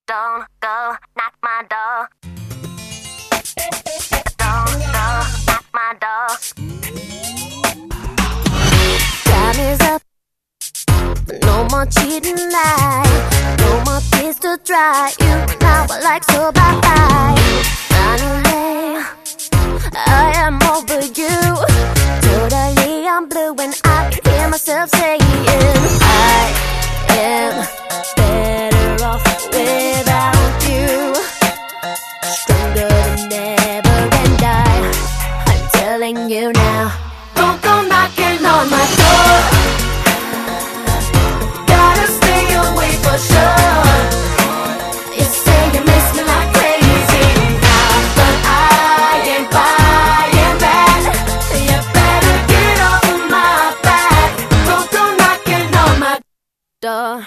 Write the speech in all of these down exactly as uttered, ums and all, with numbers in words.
Don't go knock my door. Don't go knock my door. Time is up. No more cheating lies. No more tears to dry. You now I like so bye. Finally, I am over you. Totally I'm blue and I can hear myself saying I am better off without you. Stronger than ever and I, I'm telling you now. Don't go knocking on my door. Gotta stay away for sure. You say you miss me like crazy now, but I ain't buying that. You better get off of my back. Don't go knocking on my door.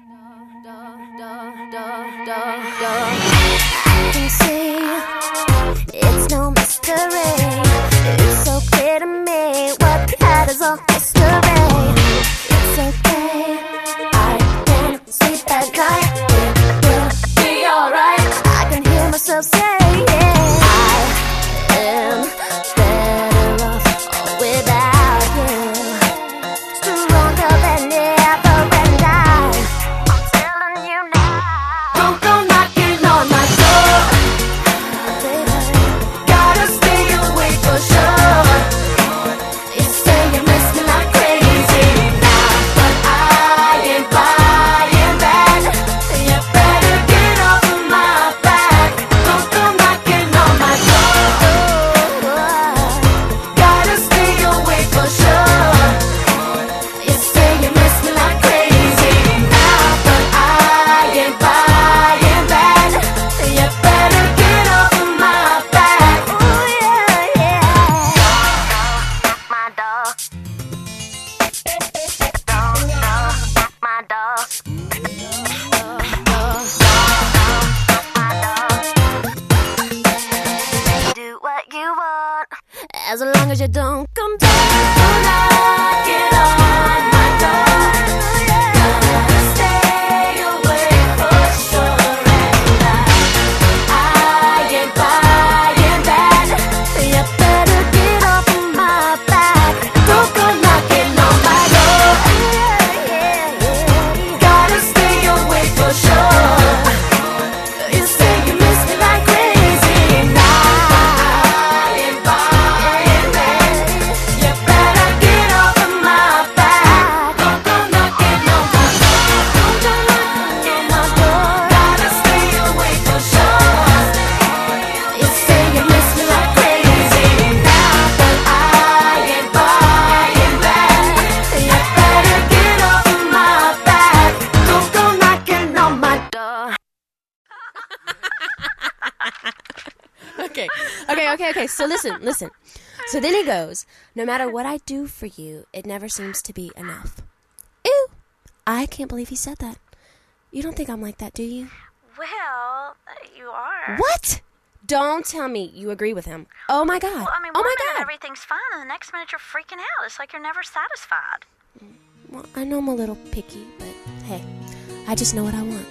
I can see it's no mystery. It's so clear to me what we had is all history. It's okay, I can sleep at night. It will be alright. I can hear myself say I am better off without you. Stronger than ever and I, I'm telling you now. Don't go knocking on my door, baby. Gotta stay away for sure. You say you miss me like crazy now, but I ain't buying that. You better get off of my back. Don't go knocking on my door. Gotta stay away for sure. You say you miss me like crazy now, but I ain't buying that. You better get off of my back. Ooh, yeah, yeah. Knock my door. Don't knock my door. Do what you want, as long as you don't come back. Don't knock it on my door. Gotta stay away for sure, and I, I ain't buying that. You better get off of my back. Don't go knocking on my door. Gotta stay away for sure. You say you miss me like crazy now. I ain't buying that. You better get off of my back. Don't go knocking on my door. Don't go knocking on my door. Gotta stay away for sure. You say you miss me like crazy now, but I ain't buying that. You better get off of my back. Don't go knocking on my door. Okay, okay, okay, okay. So listen, listen. So then he goes, no matter what I do for you, it never seems to be enough. Ew. I can't believe he said that. You don't think I'm like that, do you? Well, you are. What? Don't tell me you agree with him. Oh my God. Well, I mean, oh one my minute God. everything's fine, and the next minute you're freaking out. It's like you're never satisfied. Well, I know I'm a little picky, but hey, I just know what I want.